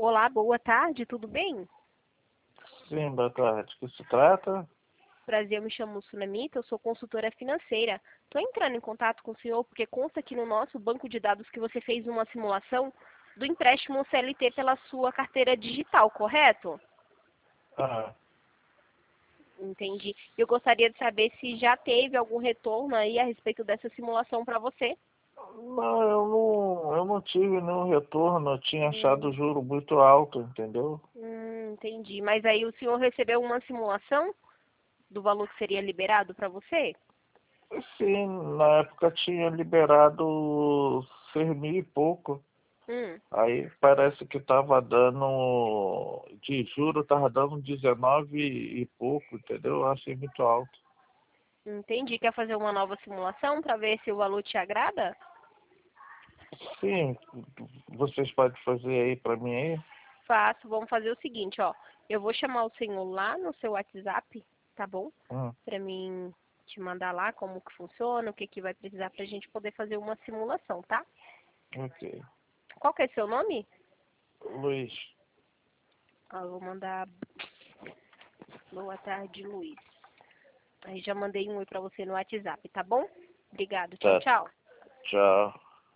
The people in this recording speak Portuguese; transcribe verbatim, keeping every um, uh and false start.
Olá, boa tarde, tudo bem? Sim, boa tarde. O que se trata? Prazer, eu me chamo Sunamita, eu sou consultora financeira. Estou entrando em contato com o senhor porque consta aqui no nosso banco de dados que você fez uma simulação do empréstimo C L T pela sua carteira digital, correto? Ah, Entendi. Eu gostaria de saber se já teve algum retorno aí a respeito dessa simulação para você. não, eu não, eu não tive nenhum retorno. Eu tinha achado o Hum, juro muito alto, entendeu? hum, entendi. Mas aí o senhor recebeu uma simulação do valor que seria liberado para você? Sim, na época tinha liberado seis mil e pouco. Hum. Aí parece que tava dando, de juro, tava dando dezenove e pouco, entendeu? Eu achei muito alto. Entendi. Quer fazer uma nova simulação para ver se o valor te agrada? Sim, vocês podem fazer aí pra mim aí? Faço. Vamos fazer o seguinte, ó. Eu vou chamar o senhor lá no seu WhatsApp, tá bom? Hum, Para mim te mandar lá como que funciona, o que que vai precisar para a gente poder fazer uma simulação, tá? ok. Qual que é seu nome? Luiz, Ah, eu vou mandar boa tarde, Luiz. Aí já mandei um oi para você no WhatsApp, tá bom? Obrigado. Tchau, tá, tchau. tchau.